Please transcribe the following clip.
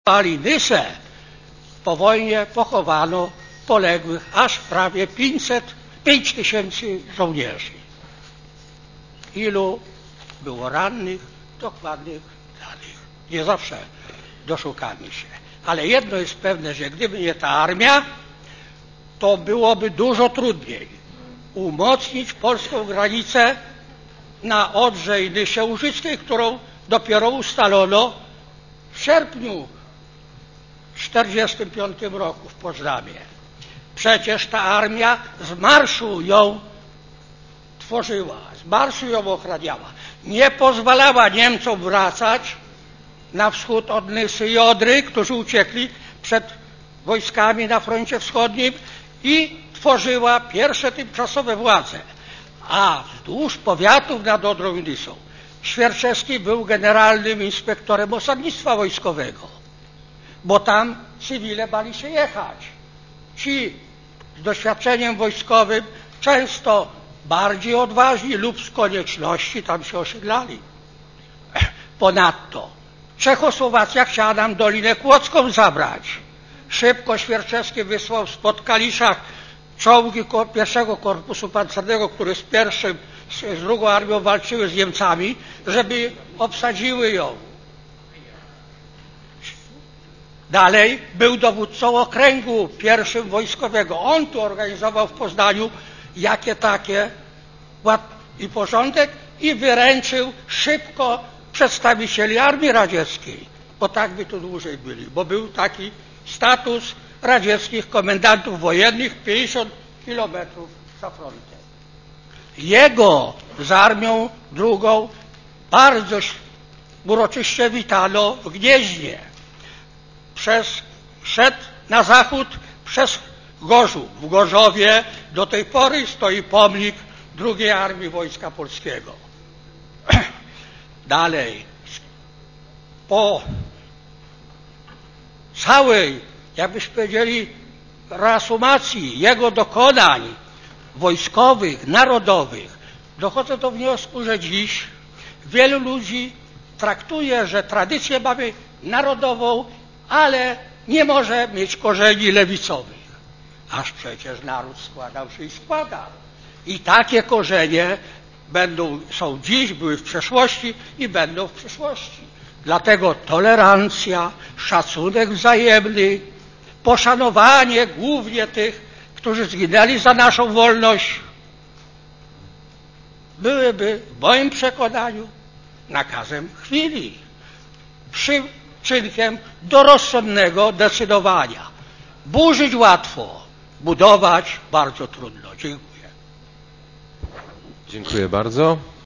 Pali Nysę po wojnie pochowano poległych aż prawie 5 tysięcy żołnierzy. Ilu było rannych, dokładnych danych nie zawsze doszukamy się. Ale jedno jest pewne, że gdyby nie ta armia, to byłoby dużo trudniej umocnić polską granicę na Odrze i Nysie Łużyckiej, którą dopiero ustalono w sierpniu 1945 roku w Poznaniu. Przecież ta armia z marszu ją tworzyła, z marszu ją ochraniała. Nie pozwalała Niemcom wracać na wschód od Nysy i Odry, którzy uciekli przed wojskami na froncie wschodnim, i tworzyła pierwsze tymczasowe władze. A wzdłuż powiatów nad Odrą i Nysą Świerczewski był generalnym inspektorem osadnictwa wojskowego, bo tam cywile bali się jechać. Ci z doświadczeniem wojskowym, często bardziej odważni lub z konieczności, tam się osiedlali. Ponadto Czechosłowacja chciała nam Dolinę Kłodzką zabrać. Szybko Świerczewski wysłał spod Kalisza czołgi pierwszego korpusu pancernego, które z drugą armią walczyły z Niemcami, żeby obsadziły ją. Dalej był dowódcą okręgu pierwszym wojskowego. On tu organizował w Poznaniu jakie takie ład i porządek i wyręczył szybko przedstawicieli Armii Radzieckiej, bo tak by tu dłużej byli, bo był taki status radzieckich komendantów wojennych 50 kilometrów za frontem. Jego z Armią Drugą bardzo uroczyście witano w Gnieźnie. Szedł na zachód przez Gorzów. W Gorzowie do tej pory stoi pomnik II Armii Wojska Polskiego. Dalej, po całej, jakbyśmy powiedzieli, reasumacji jego dokonań wojskowych, narodowych, dochodzę do wniosku, że dziś wielu ludzi traktuje, że tradycję mamy narodową, ale nie może mieć korzeni lewicowych. Aż przecież naród składał się i składa. I takie korzenie są dziś, były w przeszłości i będą w przyszłości. Dlatego tolerancja, szacunek wzajemny, poszanowanie głównie tych, którzy zginęli za naszą wolność, byłyby w moim przekonaniu nakazem chwili, przyczynkiem do rozsądnego decydowania. Burzyć łatwo, budować bardzo trudno. Dziękuję. Dziękuję bardzo.